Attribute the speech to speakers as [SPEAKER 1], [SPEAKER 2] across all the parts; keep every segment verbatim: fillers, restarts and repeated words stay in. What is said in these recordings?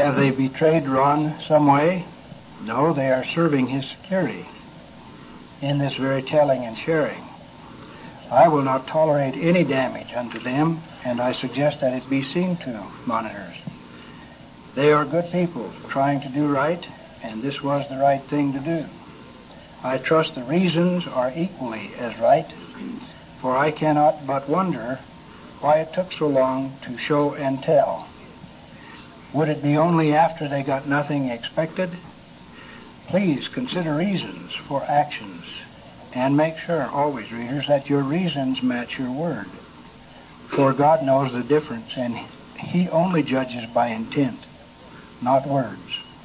[SPEAKER 1] Have they betrayed Ron some way? No, they are serving his security in this very telling and sharing. I will not tolerate any damage unto them, and I suggest that it be seen to, monitors. They are good people trying to do right, and this was the right thing to do. I trust the reasons are equally as right, for I cannot but wonder why it took so long to show and tell. Would it be only after they got nothing expected? Please consider reasons for actions, and make sure always, readers, that your reasons match your word. For God knows the difference, and He only judges by intent, not words.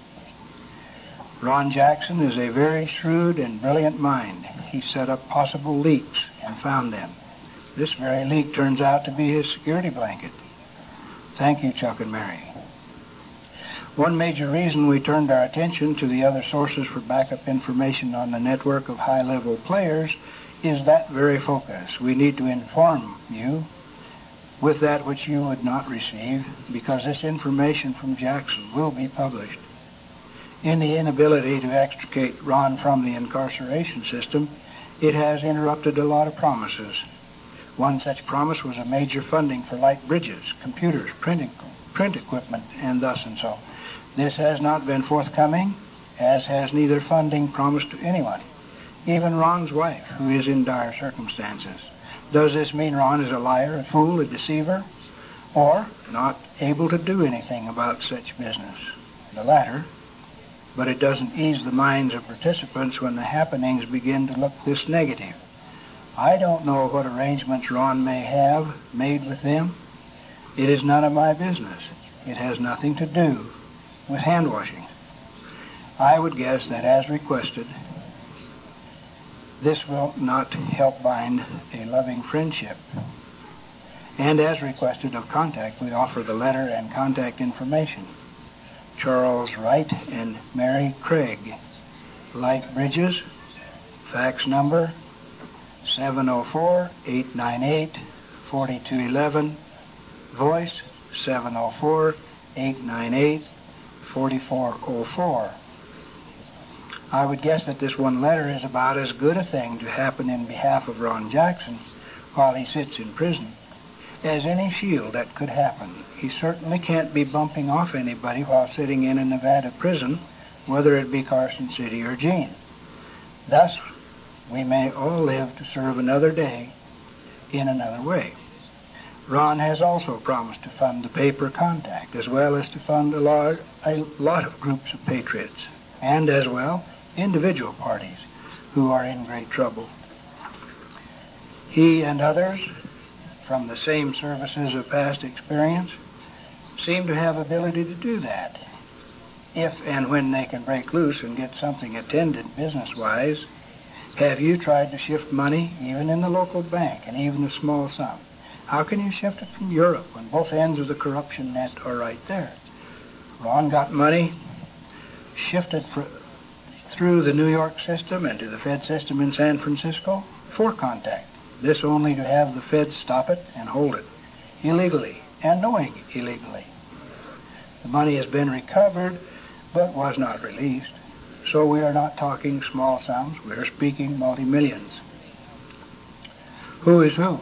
[SPEAKER 1] Ron Jackson is a very shrewd and brilliant mind. He set up possible leaks and found them. This very leak turns out to be his security blanket. Thank you, Chuck and Mary. One major reason we turned our attention to the other sources for backup information on the network of high-level players is that very focus. We need to inform you with that which you would not receive, because this information from Jackson will be published. In the inability to extricate Ron from the incarceration system, it has interrupted a lot of promises. One such promise was a major funding for light bridges, computers, printing, print equipment, and thus and so. This has not been forthcoming, as has neither funding promised to anyone, even Ron's wife, who is in dire circumstances. Does this mean Ron is a liar, a fool, a deceiver, or not able to do anything about such business? The latter. But it doesn't ease the minds of participants when the happenings begin to look this negative. I don't know what arrangements Ron may have made with them. It is none of my business. It has nothing to do with hand washing. I would guess that as requested, this will not help bind a loving friendship. And as requested of contact, we offer the letter and contact information. Charles Wright and Mary Craig, Light Bridges, fax number seven oh four, eight nine eight, four two one one, voice seven oh four, eight nine eight, four four oh four. I would guess that this one letter is about as good a thing to happen in behalf of Ron Jackson while he sits in prison as any shield that could happen. He certainly can't be bumping off anybody while sitting in a Nevada prison, whether it be Carson City or Jean. Thus, we may all live to serve another day in another way. Ron has also promised to fund the paper Contact, as well as to fund a lot, a lot of groups of patriots, and as well individual parties who are in great trouble. He and others from the same services of past experience seem to have ability to do that, if and when they can break loose and get something attended business-wise. Have you tried to shift money, even in the local bank, and even a small sum? How can you shift it from Europe when both ends of the corruption net are right there? Ron got money shifted for, through the New York system and to the Fed system in San Francisco for Contact. This only to have the Fed stop it and hold it, illegally and knowing illegally. The money has been recovered, but was not released. So we are not talking small sums. We are speaking multi-millions. Who is who?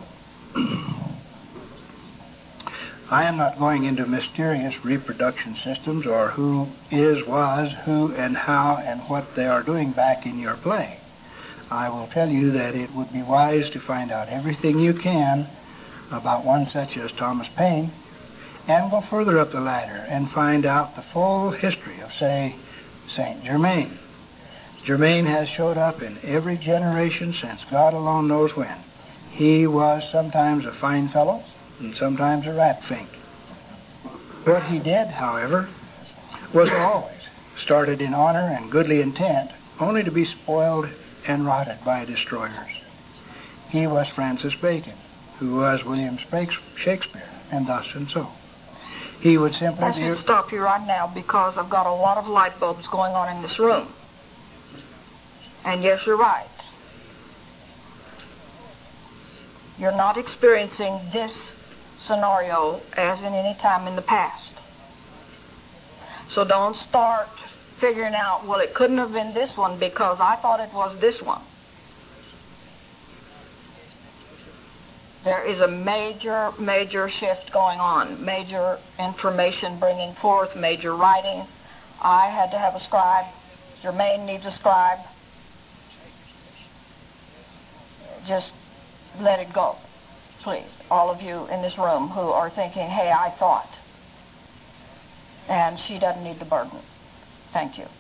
[SPEAKER 1] I am not going into mysterious reproduction systems or who is, was, who, and how, and what they are doing back in your play. I will tell you that it would be wise to find out everything you can about one such as Thomas Paine, and go further up the ladder and find out the full history of, say, Saint Germain. Germain has showed up in every generation since God alone knows when. He was sometimes a fine fellow and sometimes a rat fink. What he did, however, was always started in honor and goodly intent, only to be spoiled and rotted by destroyers. He was Francis Bacon, who was William Shakespeare, and thus and so. He would simply
[SPEAKER 2] I should stop you right now because I've got a lot of light bulbs going on in this room. And yes, you're right. You're not experiencing this scenario as in any time in the past. So don't start figuring out, well, it couldn't have been this one because I thought it was this one. There is a major, major shift going on, major information bringing forth, major writing. I had to have a scribe. Germaine needs a scribe. Just let it go, please. All of you in this room who are thinking, hey, I thought. And she doesn't need the burden. Thank you.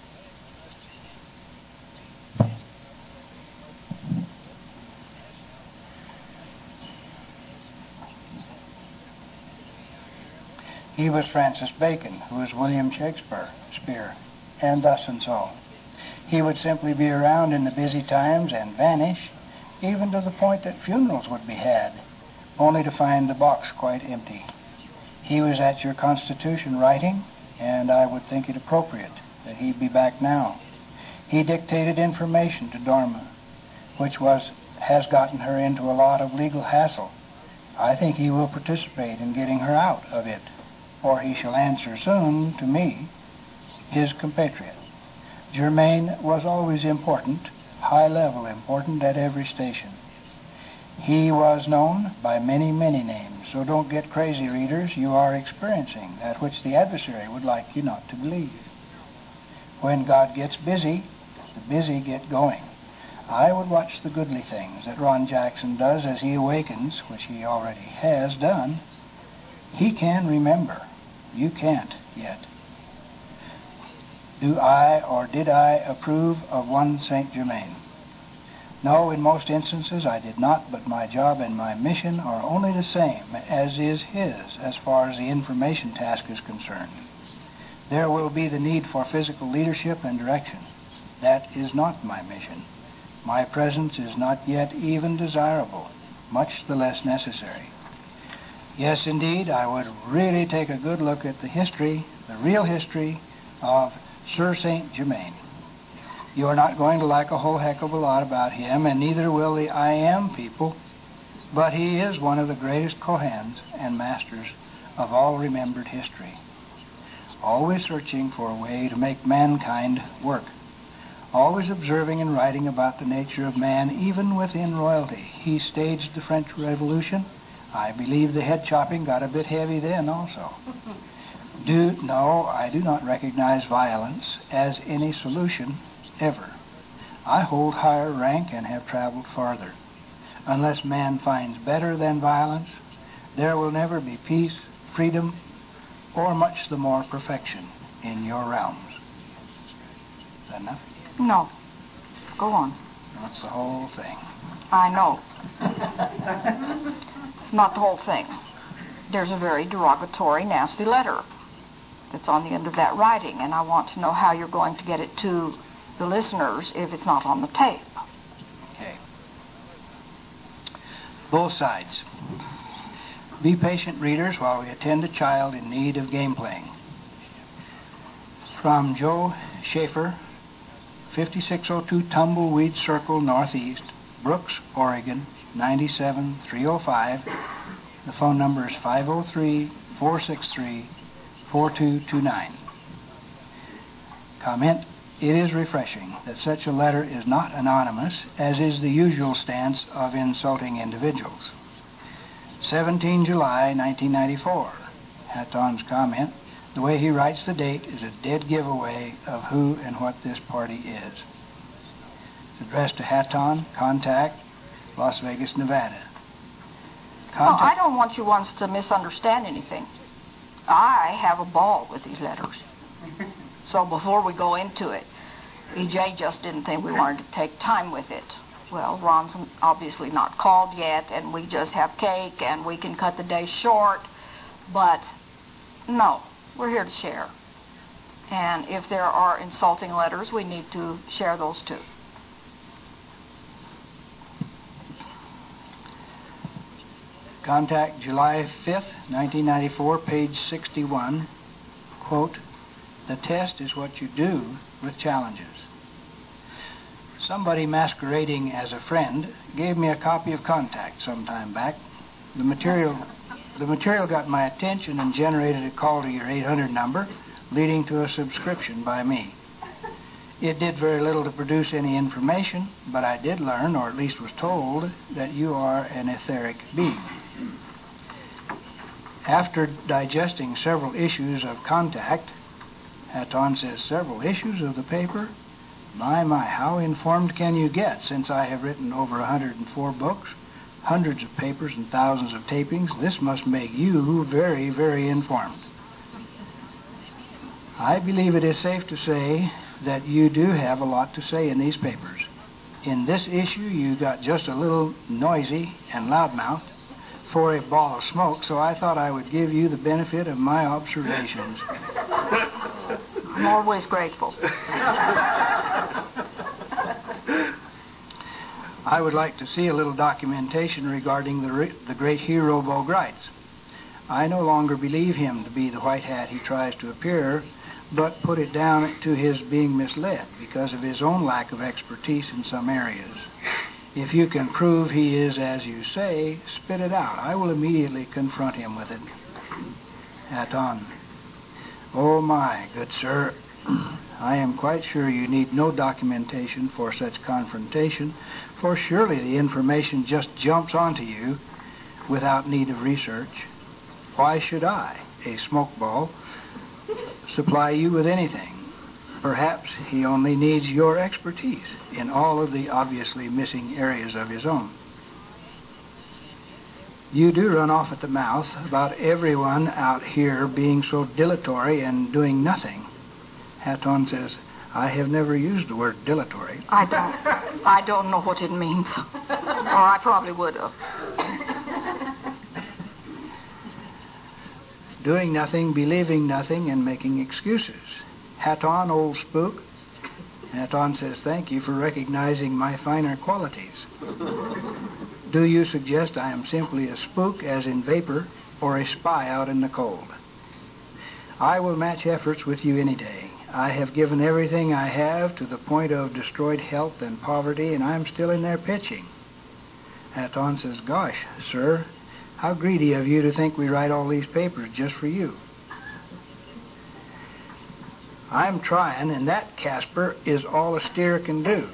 [SPEAKER 1] He was Francis Bacon, who was William Shakespeare, Spear, and thus and so. He would simply be around in the busy times and vanish, even to the point that funerals would be had, only to find the box quite empty. He was at your Constitution writing, and I would think it appropriate that he be back now. He dictated information to Dorma, which was has gotten her into a lot of legal hassle. I think he will participate in getting her out of it, or he shall answer soon to me, his compatriot. Germaine was always important, high-level important at every station. He was known by many, many names, so don't get crazy, readers. You are experiencing that which the adversary would like you not to believe. When God gets busy, the busy get going. I would watch the goodly things that Ron Jackson does as he awakens, which he already has done. He can remember. You can't yet. Do I or did I approve of one Saint Germain? No, in most instances I did not, but my job and my mission are only the same as is his as far as the information task is concerned. There will be the need for physical leadership and direction. That is not my mission. My presence is not yet even desirable, much the less necessary. Yes, indeed, I would really take a good look at the history, the real history of Sir Saint Germain. You are not going to like a whole heck of a lot about him, and neither will the I Am people, but he is one of the greatest Kohans and masters of all remembered history, always searching for a way to make mankind work, always observing and writing about the nature of man, even within royalty. He staged the French Revolution. I believe the head chopping got a bit heavy then also. Do no, I do not recognize violence as any solution ever. I hold higher rank and have traveled farther. Unless man finds better than violence, there will never be peace, freedom, or much the more perfection in your realms. Is that enough?
[SPEAKER 2] No. Go on.
[SPEAKER 1] That's the whole thing.
[SPEAKER 2] I know. It's not the whole thing. There's a very derogatory, nasty letter that's on the end of that writing, and I want to know how you're going to get it to the listeners if it's not on the tape.
[SPEAKER 1] Okay. Both sides. Be patient, readers, while we attend a child in need of game playing. From Joe Schaefer, fifty-six oh two Tumbleweed Circle, Northeast, Brooks, Oregon, nine seven three oh five. The phone number is five oh three, four six three, four two two nine. Comment: it is refreshing that such a letter is not anonymous, as is the usual stance of insulting individuals. seventeenth of July, nineteen ninety-four. Hatton's comment: the way he writes the date is a dead giveaway of who and what this party is. It's addressed to Hatton, contact, Las Vegas, Nevada. Contact.
[SPEAKER 2] Well, I don't want you ones to misunderstand anything. I have a ball with these letters. So before we go into it, E J just didn't think we wanted to take time with it. Well, Ron's obviously not called yet, and we just have cake, and we can cut the day short. But, no, we're here to share. And if there are insulting letters, we need to share those too.
[SPEAKER 1] Contact, July fifth, nineteen ninety-four, page sixty-one. Quote, the test is what you do with challenges. Somebody masquerading as a friend gave me a copy of Contact some time back. The material, the material got my attention and generated a call to your eight hundred number, leading to a subscription by me. It did very little to produce any information, but I did learn, or at least was told, that you are an etheric being. After digesting several issues of Contact, Hatton says, several issues of the paper? My, my, how informed can you get, since I have written over one hundred four books, hundreds of papers, and thousands of tapings? This must make you very, very informed. I believe it is safe to say that you do have a lot to say in these papers. In this issue, you got just a little noisy and loudmouthed for a ball of smoke, so I thought I would give you the benefit of my observations.
[SPEAKER 2] I'm always grateful.
[SPEAKER 1] I would like to see a little documentation regarding the, re- the great hero Bo Gritz. I no longer believe him to be the white hat he tries to appear, but put it down to his being misled because of his own lack of expertise in some areas. If you can prove he is as you say, spit it out. I will immediately confront him with it. Hatton. Oh my, good sir. I am quite sure you need no documentation for such confrontation, for surely the information just jumps onto you without need of research. Why should I, a smoke ball, supply you with anything? Perhaps he only needs your expertise in all of the obviously missing areas of his own. You do run off at the mouth about everyone out here being so dilatory and doing nothing. Hatton says, I have never used the word dilatory.
[SPEAKER 2] I don't. I don't know what it means. Or I probably would have.
[SPEAKER 1] Doing nothing, believing nothing, and making excuses. Hatton, old spook. Hatton says, thank you for recognizing my finer qualities. Do you suggest I am simply a spook, as in vapor, or a spy out in the cold? I will match efforts with you any day. I have given everything I have to the point of destroyed health and poverty, and I'm still in there pitching. Hatton says, gosh, sir, how greedy of you to think we write all these papers just for you. I'm trying, and that, Casper, is all a steer can do.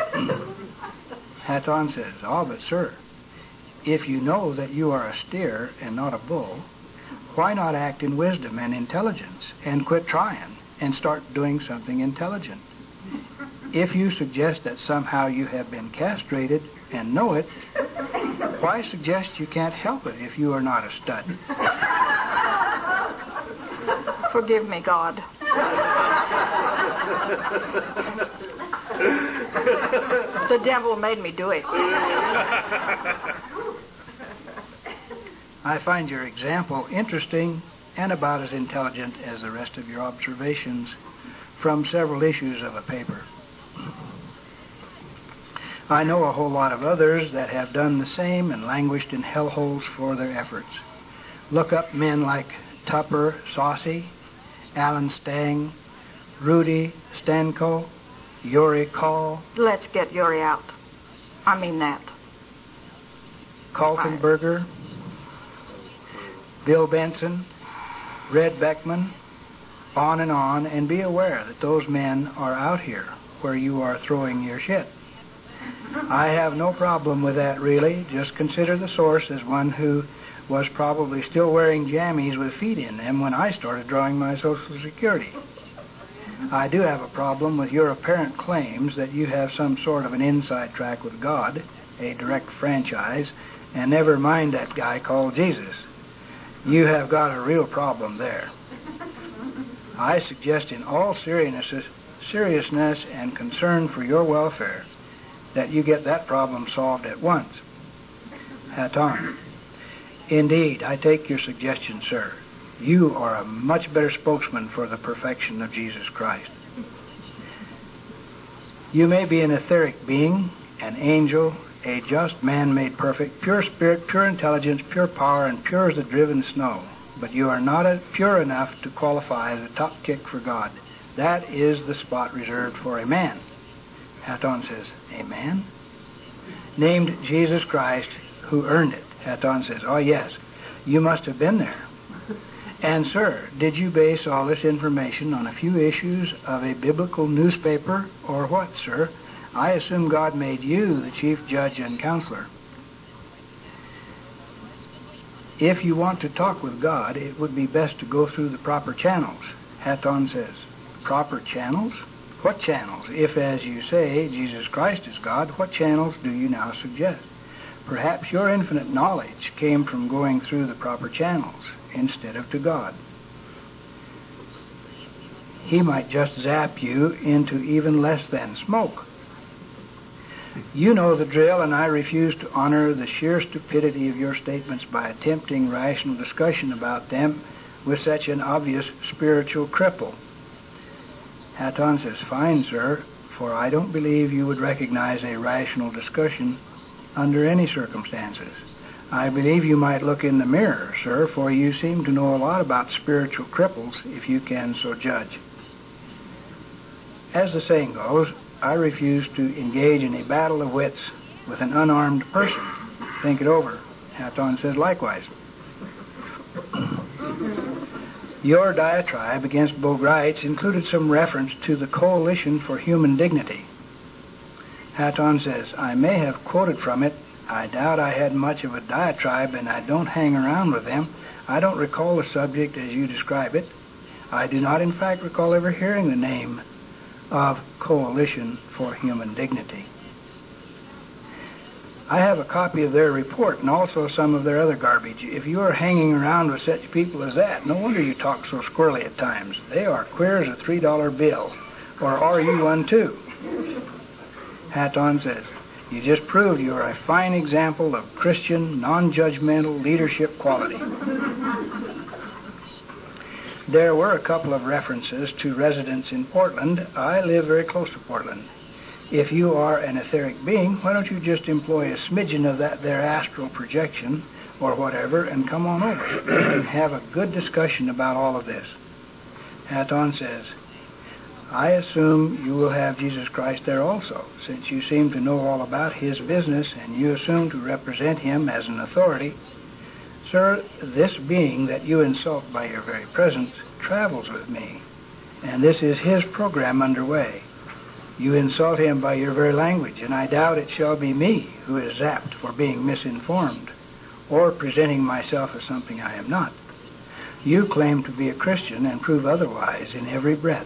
[SPEAKER 1] Hatton says, oh, but sir, if you know that you are a steer and not a bull, why not act in wisdom and intelligence and quit trying and start doing something intelligent? If you suggest that somehow you have been castrated and know it, why suggest you can't help it if you are not a stud?
[SPEAKER 2] Forgive me, God. The devil made me do it.
[SPEAKER 1] I find your example interesting and about as intelligent as the rest of your observations from several issues of a paper. I know a whole lot of others that have done the same and languished in hellholes for their efforts. Look up men like Tupper Saucy, Alan Stang, Rudy Stanko, Yuri Call.
[SPEAKER 2] Let's get Yuri out. I mean that.
[SPEAKER 1] Kaltenberger, Bill Benson, Red Beckman, on and on, and be aware that those men are out here where you are throwing your shit. I have no problem with that, really. Just consider the source as one who was probably still wearing jammies with feet in them when I started drawing my Social Security. I do have a problem with your apparent claims that you have some sort of an inside track with God, a direct franchise, and never mind that guy called Jesus. You have got a real problem there. I suggest in all seriousness, seriousness and concern for your welfare that you get that problem solved at once. Hatton. Indeed, I take your suggestion, sir. You are a much better spokesman for the perfection of Jesus Christ. You may be an etheric being, an angel, a just man made perfect, pure spirit, pure intelligence, pure power, and pure as the driven snow. But you are not a, pure enough to qualify as a top kick for God. That is the spot reserved for a man. Hatton says, a man? Named Jesus Christ, who earned it. Hatton says, oh yes, you must have been there. And, sir, did you base all this information on a few issues of a biblical newspaper, or what, sir? I assume God made you the chief judge and counselor. If you want to talk with God, it would be best to go through the proper channels. Hatton says, proper channels? What channels? If, as you say, Jesus Christ is God, what channels do you now suggest? Perhaps your infinite knowledge came from going through the proper channels instead of to God. He might just zap you into even less than smoke. You know the drill, and I refuse to honor the sheer stupidity of your statements by attempting rational discussion about them with such an obvious spiritual cripple. Hatton says, fine, sir, for I don't believe you would recognize a rational discussion under any circumstances. I believe you might look in the mirror, sir, for you seem to know a lot about spiritual cripples, if you can so judge. As the saying goes, I refuse to engage in a battle of wits with an unarmed person. Think it over. Hatton says likewise. Your diatribe against Bogarts included some reference to the Coalition for Human Dignity. Hatton says, I may have quoted from it. I doubt I had much of a diatribe, and I don't hang around with them. I don't recall the subject as you describe it. I do not, in fact, recall ever hearing the name of Coalition for Human Dignity. I have a copy of their report and also some of their other garbage. If you are hanging around with such people as that, no wonder you talk so squirrely at times. They are queer as a three dollar bill. Or are you one too? Hatton says, you just proved you are a fine example of Christian, non-judgmental leadership quality. There were a couple of references to residents in Portland. I live very close to Portland. If you are an etheric being, why don't you just employ a smidgen of that there astral projection or whatever and come on over and have a good discussion about all of this. Hatton says, I assume you will have Jesus Christ there also, since you seem to know all about his business and you assume to represent him as an authority. Sir, this being that you insult by your very presence travels with me, and this is his program underway. You insult him by your very language, and I doubt it shall be me who is zapped for being misinformed or presenting myself as something I am not. You claim to be a Christian and prove otherwise in every breath.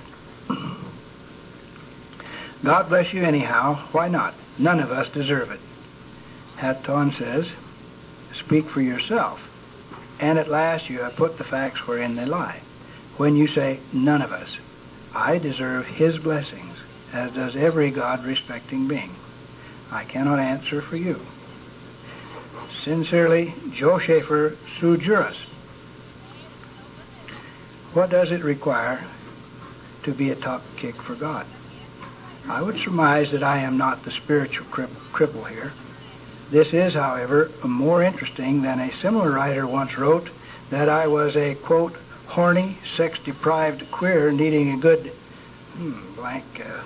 [SPEAKER 1] God bless you anyhow. Why not? None of us deserve it. Hatton says, speak for yourself. And at last you have put the facts wherein they lie. When you say, none of us, I deserve his blessings, as does every God-respecting being. I cannot answer for you. Sincerely, Joe Schaefer, sui juris. What does it require to be a top kick for God? I would surmise that I am not the spiritual cripple here. This is, however, more interesting than a similar writer once wrote that I was a, quote, horny, sex-deprived queer needing a good, hmm, blank, uh...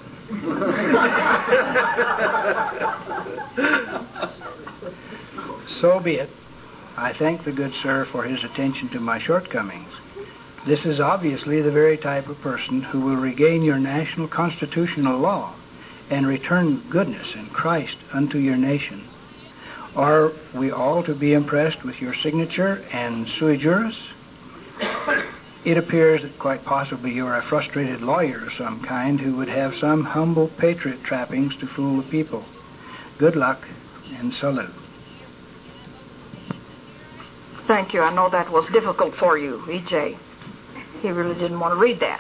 [SPEAKER 1] So be it. I thank the good sir for his attention to my shortcomings. This is obviously the very type of person who will regain your national constitutional law and return goodness and Christ unto your nation. Are we all to be impressed with your signature and sui juris? It appears that quite possibly you are a frustrated lawyer of some kind who would have some humble patriot trappings to fool the people. Good luck and salute.
[SPEAKER 2] Thank you. I know that was difficult for you, E J. He really didn't want to read that.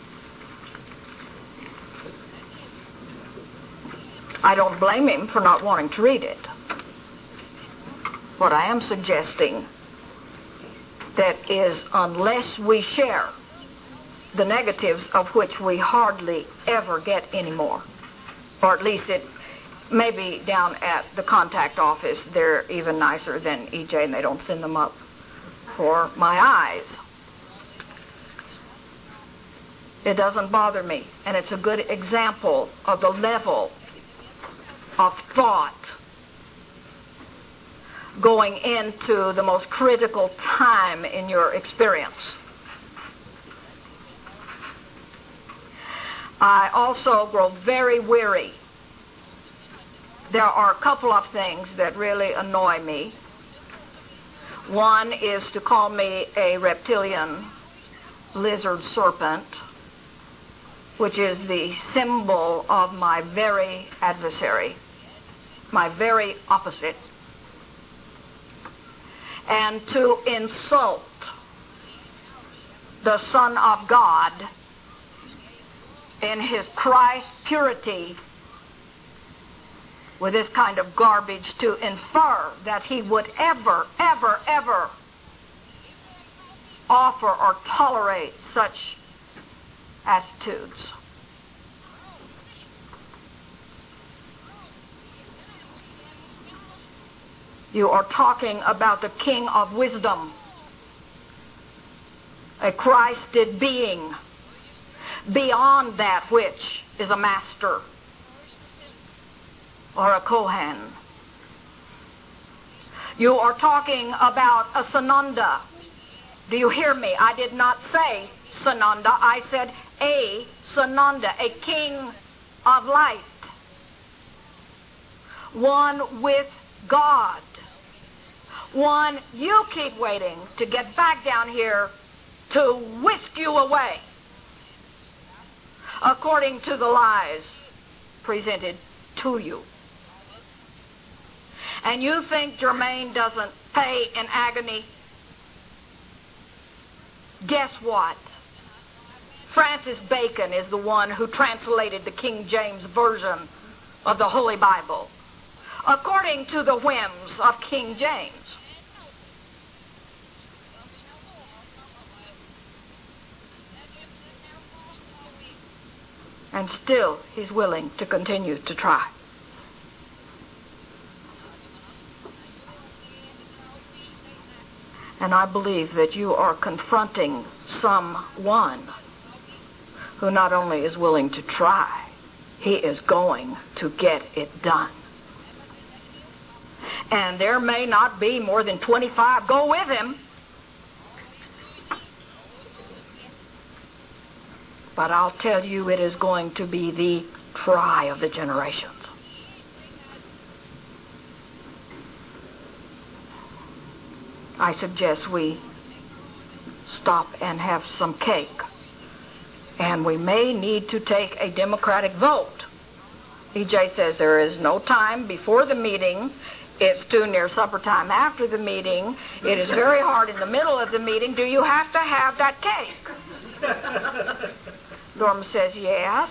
[SPEAKER 2] I don't blame him for not wanting to read it. What I am suggesting that is, unless we share the negatives of which we hardly ever get anymore, or at least it maybe down at the contact office they're even nicer than E J and they don't send them up for my eyes. It doesn't bother me, and it's a good example of the level of thought going into the most critical time in your experience. I also grow very weary. There are a couple of things that really annoy me. One is to call me a reptilian lizard serpent, which is the symbol of my very adversary, my very opposite. And to insult the Son of God in his Christ purity with this kind of garbage, to infer that he would ever, ever, ever offer or tolerate such attitudes. You are talking about the King of Wisdom, a Christed being, beyond that which is a master or a Kohen. You are talking about a Sananda. Do you hear me? I did not say Sananda. I said a Sananda, a king of light. One with God. One you keep waiting to get back down here to whisk you away according to the lies presented to you. And you think Germain doesn't pay in agony? Guess what? Francis Bacon is the one who translated the King James Version of the Holy Bible according to the whims of King James. And still he's willing to continue to try. And I believe that you are confronting someone who not only is willing to try, he is going to get it done. And there may not be more than twenty-five go with him. But I'll tell you, it is going to be the try of the generations. I suggest we stop and have some cake. And we may need to take a Democratic vote. E J says there is no time before the meeting. It's too near supper time after the meeting. It is very hard in the middle of the meeting. Do you have to have that cake? Norma says, yes.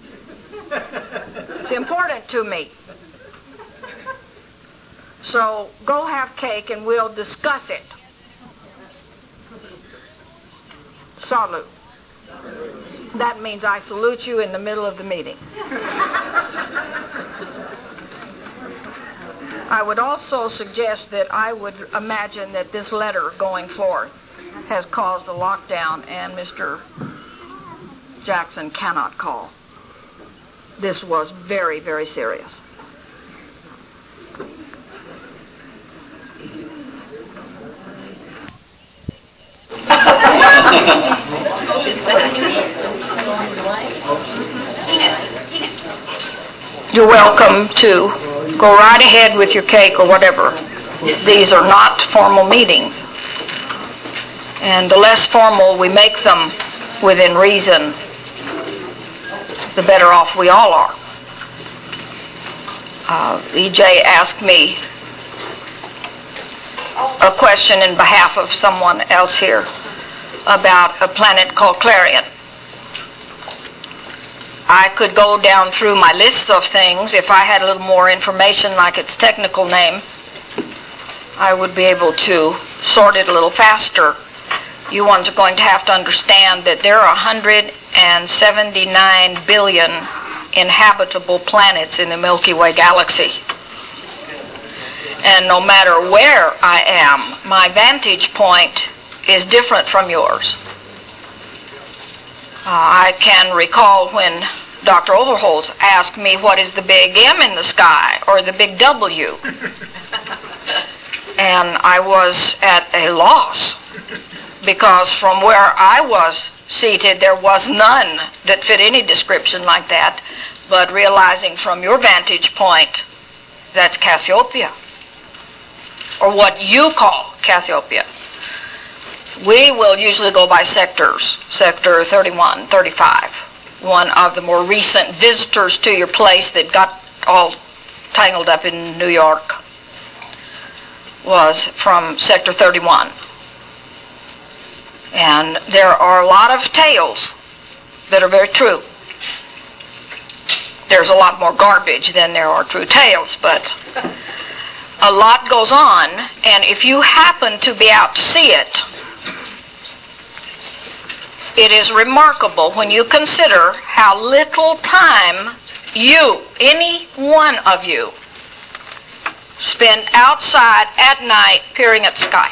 [SPEAKER 2] It's important to me. So go have cake and we'll discuss it. Salute. That means I salute you in the middle of the meeting. I would also suggest that I would imagine that this letter going forth has caused a lockdown and Mister Jackson cannot call. This was very, very serious. You're welcome to go right ahead with your cake or whatever. These are not formal meetings. And the less formal we make them within reason, the better off we all are. Uh, E J asked me a question in behalf of someone else here about a planet called Clarion. I could go down through my list of things. If I had a little more information, like its technical name, I would be able to sort it a little faster. You ones are going to have to understand that there are one hundred seventy-nine billion inhabitable planets in the Milky Way galaxy. And no matter where I am, my vantage point is different from yours. Uh, I can recall when Doctor Overholtz asked me what is the big M in the sky or the big W. And I was at a loss because from where I was seated, there was none that fit any description like that, but realizing from your vantage point, that's Cassiopeia, or what you call Cassiopeia. We will usually go by sectors, sector thirty-one, thirty-five. One of the more recent visitors to your place that got all tangled up in New York was from sector thirty-one. And there are a lot of tales that are very true. There's a lot more garbage than there are true tales, but a lot goes on, and if you happen to be out to see it, it is remarkable when you consider how little time you, any one of you, spend outside at night peering at the sky.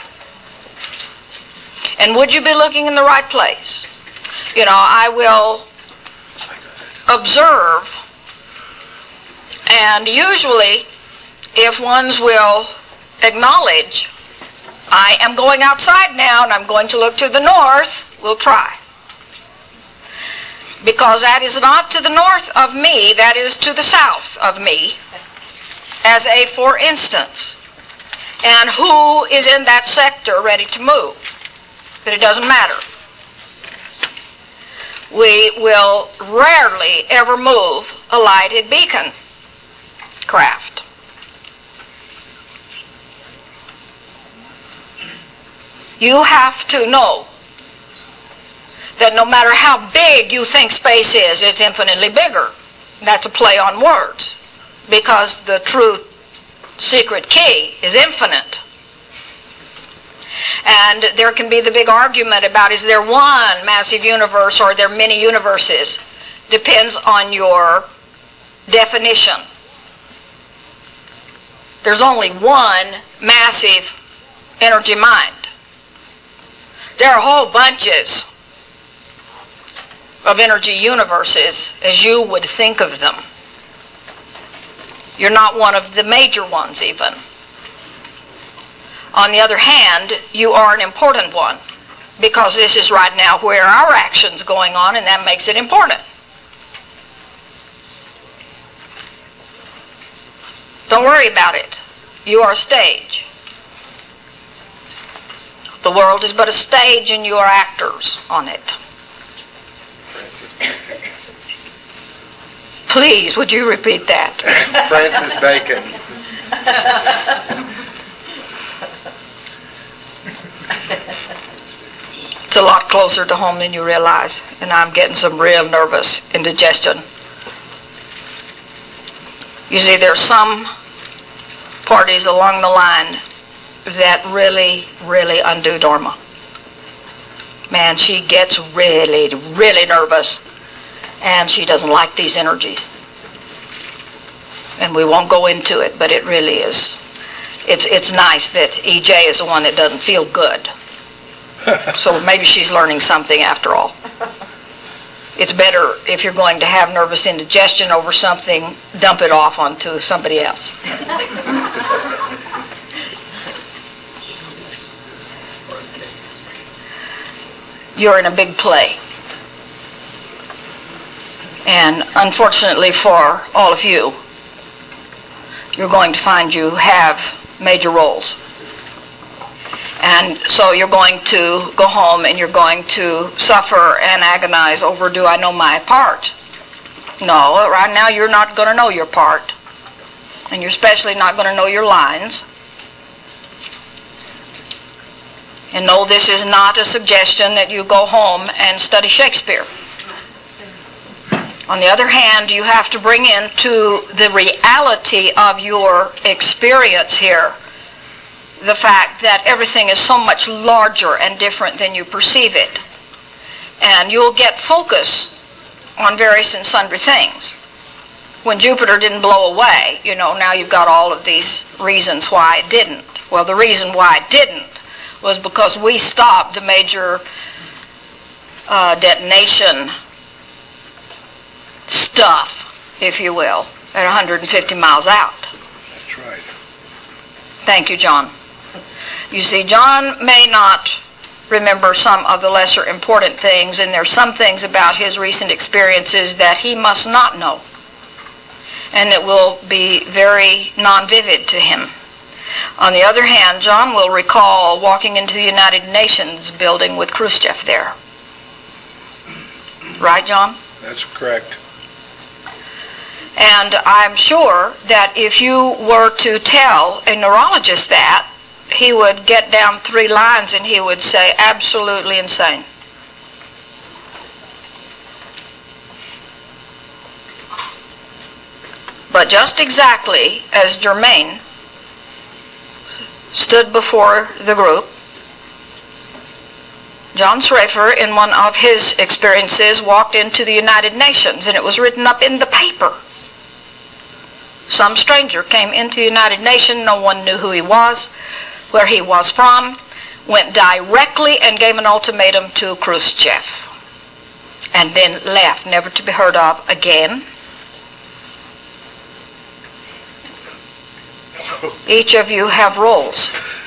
[SPEAKER 2] And would you be looking in the right place? You know, I will observe, and usually, if ones will acknowledge, I am going outside now and I'm going to look to the north, we'll try. Because that is not to the north of me, that is to the south of me, as a for instance. And who is in that sector ready to move? But it doesn't matter. We will rarely ever move a lighted beacon craft. You have to know that no matter how big you think space is, it's infinitely bigger. That's a play on words, because the true secret key is infinite. And there can be the big argument about, is there one massive universe or are there many universes? Depends on your definition. There's only one massive energy mind. There are whole bunches of energy universes as you would think of them. You're not one of the major ones even. On the other hand, you are an important one, because this is right now where our action's going on, and that makes it important. Don't worry about it. You are a stage. The world is but a stage, and you are actors on it. Please, would you repeat that?
[SPEAKER 3] Francis Bacon.
[SPEAKER 2] It's a lot closer to home than you realize, and I'm getting some real nervous indigestion. You see, there's some parties along the line that really, really undo Dharma. Man, she gets really, really nervous, and she doesn't like these energies. And we won't go into it, but it really is. It's it's nice that E J is the one that doesn't feel good. So maybe she's learning something after all. It's better if you're going to have nervous indigestion over something, dump it off onto somebody else. You're in a big play. And unfortunately for all of you, you're going to find you have major roles. And so you're going to go home and you're going to suffer and agonize over, do I know my part? No, right now you're not going to know your part. And you're especially not going to know your lines. And no, this is not a suggestion that you go home and study Shakespeare. On the other hand, you have to bring into the reality of your experience here the fact that everything is so much larger and different than you perceive it. And you'll get focus on various and sundry things. When Jupiter didn't blow away, you know, now you've got all of these reasons why it didn't. Well, the reason why it didn't was because we stopped the major uh, detonation stuff, if you will, at one hundred fifty miles out.
[SPEAKER 3] That's right.
[SPEAKER 2] Thank you, John. You see, John may not remember some of the lesser important things, and there's some things about his recent experiences that he must not know. And it will be very non-vivid to him. On the other hand, John will recall walking into the United Nations building with Khrushchev there. Right, John?
[SPEAKER 3] That's correct.
[SPEAKER 2] And I'm sure that if you were to tell a neurologist that, he would get down three lines and he would say, absolutely insane. But just exactly as Germain stood before the group, John Schrafer, in one of his experiences, walked into the United Nations, and it was written up in the paper. Some stranger came into the United Nations, no one knew who he was, where he was from, went directly and gave an ultimatum to Khrushchev, and then left, never to be heard of again. Each of you have roles.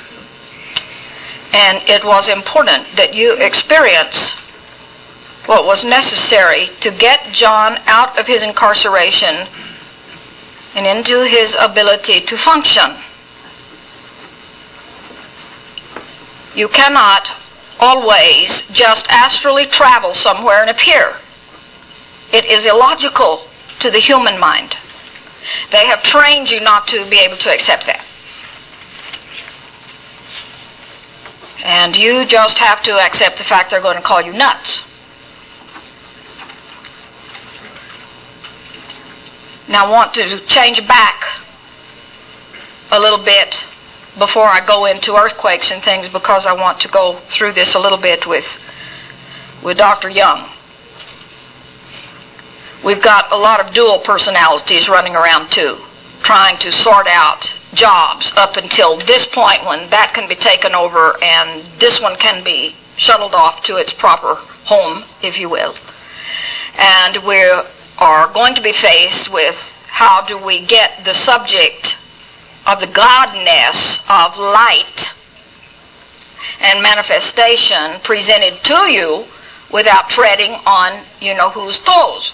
[SPEAKER 2] And it was important that you experience what was necessary to get John out of his incarceration and into his ability to function. You cannot always just astrally travel somewhere and appear. It is illogical to the human mind. They have trained you not to be able to accept that. And you just have to accept the fact they're going to call you nuts. Now I want to change back a little bit before I go into earthquakes and things, because I want to go through this a little bit with, with Doctor Young. We've got a lot of dual personalities running around too, trying to sort out jobs up until this point when that can be taken over and this one can be shuttled off to its proper home, if you will. And we are going to be faced with how do we get the subject of the godness of light and manifestation presented to you without treading on you know whose toes.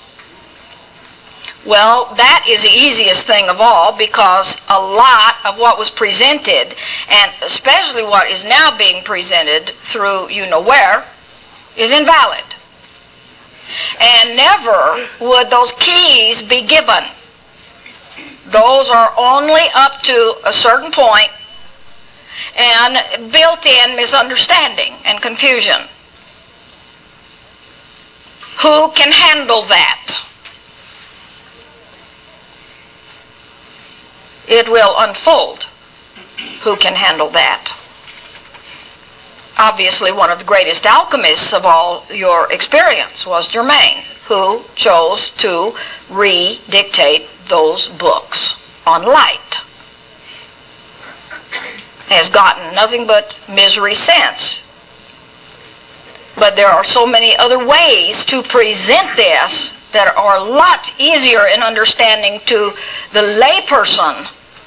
[SPEAKER 2] Well, that is the easiest thing of all, because a lot of what was presented, and especially what is now being presented through you know where, is invalid. And never would those keys be given. Those are only up to a certain point and built-in misunderstanding and confusion. Who can handle that? It will unfold. Who can handle that? Obviously, one of the greatest alchemists of all your experience was Germain, who chose to re-dictate those books on light. Has gotten nothing but misery since. But there are so many other ways to present this that are a lot easier in understanding to the layperson.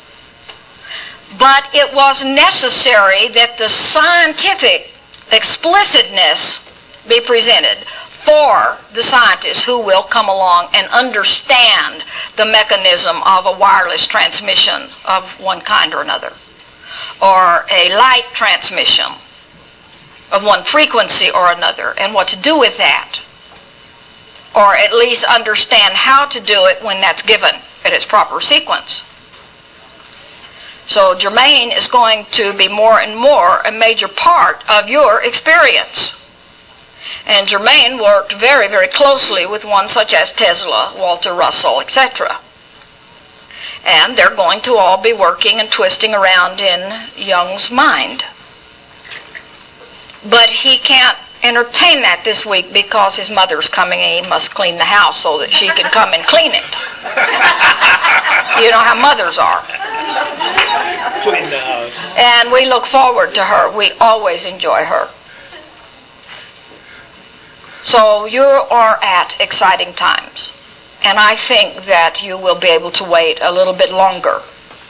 [SPEAKER 2] But it was necessary that the scientific explicitness be presented for the scientists who will come along and understand the mechanism of a wireless transmission of one kind or another, or a light transmission of one frequency or another, and what to do with that, or at least understand how to do it when that's given at its proper sequence. So Germain is going to be more and more a major part of your experience. And Germain worked very, very closely with one such as Tesla, Walter Russell, et cetera. And they're going to all be working and twisting around in Young's mind. But he can't entertain that this week because his mother's coming and he must clean the house so that she can come and clean it. You know how mothers are.
[SPEAKER 3] Clean the house.
[SPEAKER 2] And we look forward to her. We always enjoy her. So you are at exciting times. And I think that you will be able to wait a little bit longer.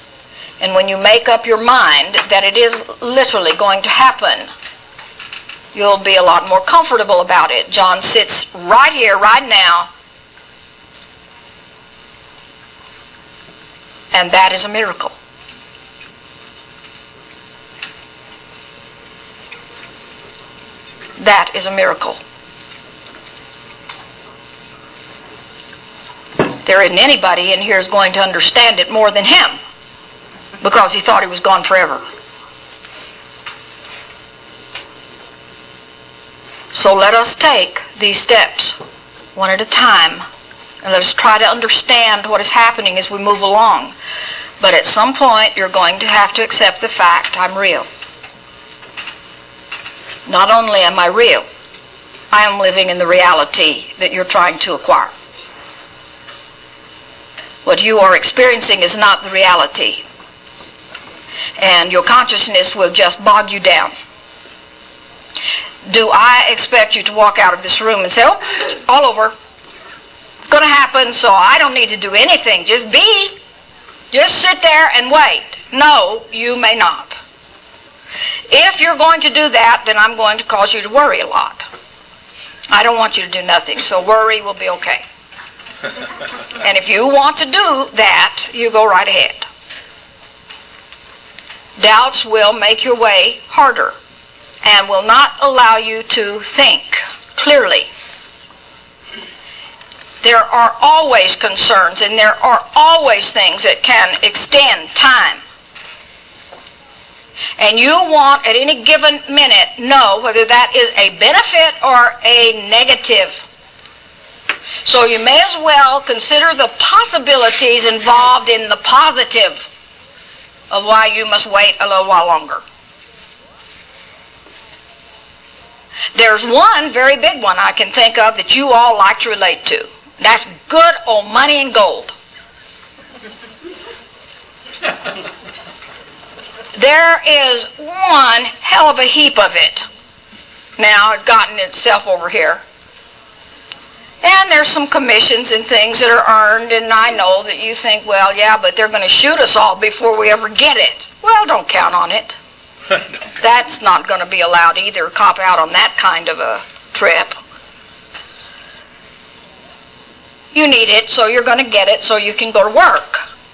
[SPEAKER 2] And when you make up your mind that it is literally going to happen, You'll be a lot more comfortable about it. John sits right here, right now, and that is a miracle. That is a miracle. There isn't anybody in here who's going to understand it more than him, because he thought he was gone forever. So let us take these steps one at a time, and let us try to understand what is happening as we move along. But at some point, you're going to have to accept the fact, I'm real. Not only am I real, I am living in the reality that you're trying to acquire. What you are experiencing is not the reality. And your consciousness will just bog you down. Do I expect you to walk out of this room and say, oh, all over. It's going to happen, so I don't need to do anything. Just be. Just sit there and wait. No, you may not. If you're going to do that, then I'm going to cause you to worry a lot. I don't want you to do nothing, so worry will be okay. And if you want to do that, you go right ahead. Doubts will make your way harder and will not allow you to think clearly. There are always concerns, and there are always things that can extend time. And you want at any given minute know whether that is a benefit or a negative. So you may as well consider the possibilities involved in the positive of why you must wait a little while longer. There's one very big one I can think of that you all like to relate to. That's good old money and gold. There is one hell of a heap of it. Now it's gotten itself over here. And there's some commissions and things that are earned, and I know that you think, well, yeah, but they're going to shoot us all before we ever get it. Well, don't count on it. That's not going to be allowed either. Cop out on that kind of a trip. You need it, so you're going to get it so you can go to work.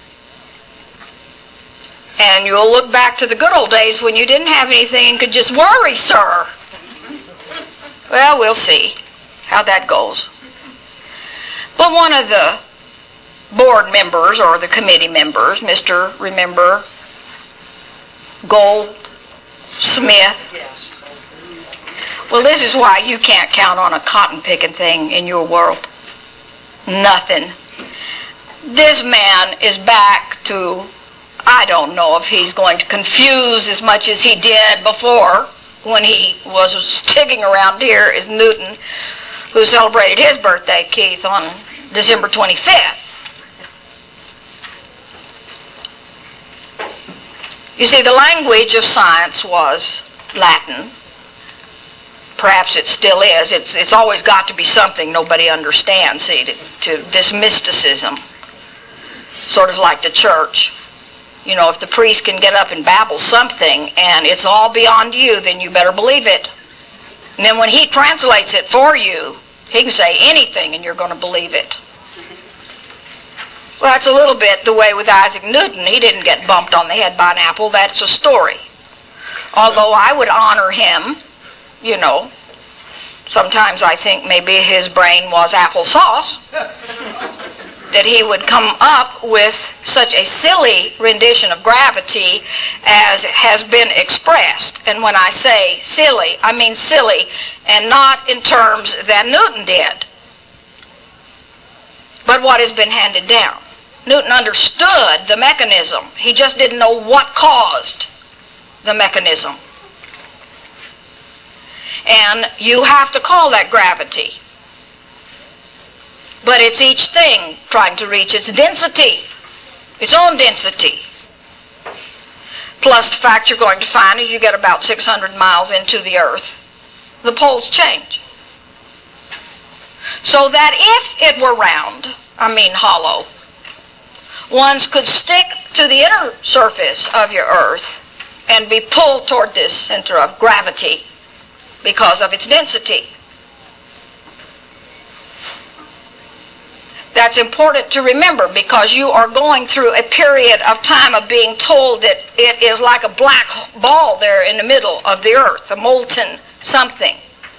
[SPEAKER 2] And you'll look back to the good old days when you didn't have anything and could just worry, sir. Well, we'll see how that goes. But one of the board members or the committee members, Mister Remember Goldsmith. Yes. Well, this is why you can't count on a cotton picking thing in your world. Nothing. This man is back to, I don't know if he's going to confuse as much as he did before when he was sticking around here as Newton, who celebrated his birthday, Keith, on December twenty-fifth. You see, the language of science was Latin. Perhaps it still is. It's, it's always got to be something nobody understands, see, to, to this mysticism. Sort of like the church. You know, if the priest can get up and babble something and it's all beyond you, then you better believe it. And then when he translates it for you, he can say anything and you're going to believe it. Well, that's a little bit the way with Isaac Newton. He didn't get bumped on the head by an apple. That's a story. Although I would honor him, you know. Sometimes I think maybe his brain was applesauce. That he would come up with such a silly rendition of gravity as has been expressed. And when I say silly, I mean silly, and not in terms that Newton did, but what has been handed down. Newton understood the mechanism. He just didn't know what caused the mechanism. And you have to call that gravity. But it's each thing trying to reach its density, its own density. Plus the fact you're going to find as you get about six hundred miles into the earth, the poles change. So that if it were round, I mean hollow, one could stick to the inner surface of your earth and be pulled toward this center of gravity. because of its density. That's important to remember because you are going through a period of time of being told that it is like a black ball there in the middle of the earth, a molten something.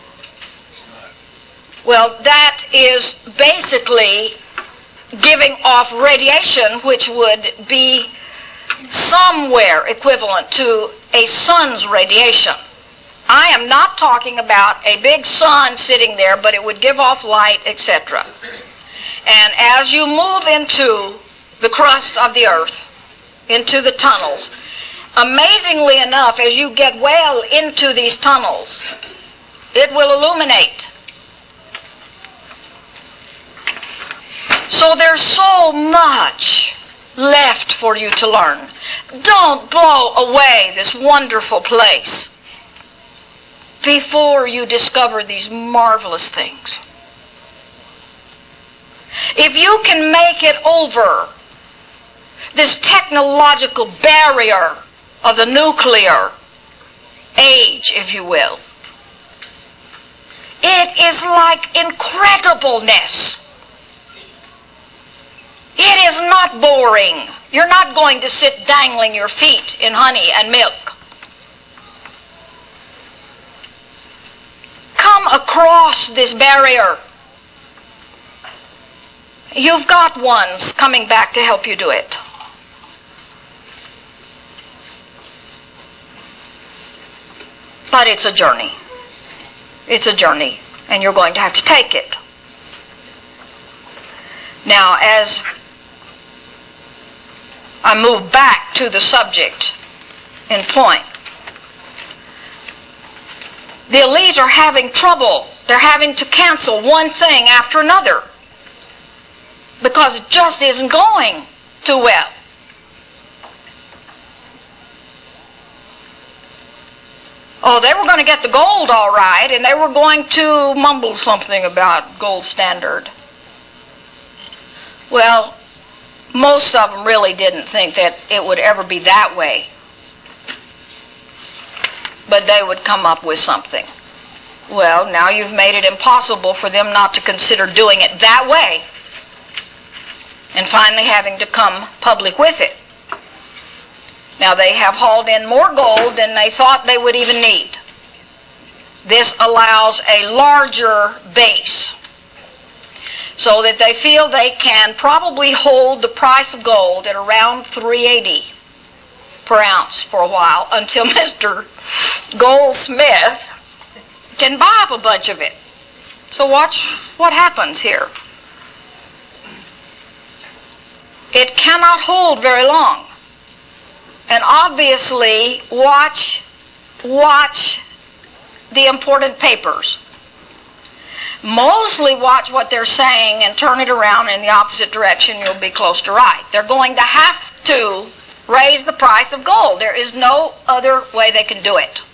[SPEAKER 2] Well, that is basically giving off radiation which would be somewhere equivalent to a sun's radiation. I am not talking about a big sun sitting there, but it would give off light, et cetera. And as you move into the crust of the earth, into the tunnels, amazingly enough, as you get well into these tunnels, it will illuminate. So there's so much left for you to learn. Don't blow away this wonderful place before you discover these marvelous things. If you can make it over this technological barrier of the nuclear age, if you will, it is like incredibleness. It is not boring. You're not going to sit dangling your feet in honey and milk. Come across this barrier. You've got ones coming back to help you do it. But it's a journey. It's a journey, and you're going to have to take it. Now, as I move back to the subject in point, the elite are having trouble. They're having to cancel one thing after another because it just isn't going too well. Oh, they were going to get the gold all right, and they were going to mumble something about gold standard. Well, most of them really didn't think that it would ever be that way. But they would come up with something. Well, now you've made it impossible for them not to consider doing it that way, and finally having to come public with it. Now they have hauled in more gold than they thought they would even need. This allows a larger base, so that they feel they can probably hold the price of gold at around three eighty per ounce for a while until Mister Goldsmith can buy up a bunch of it. So watch what happens here. It cannot hold very long. And obviously, watch, watch the important papers. Mostly watch what they're saying and turn it around in the opposite direction. You'll be close to right. They're going to have to raise the price of gold. There is no other way they can do it.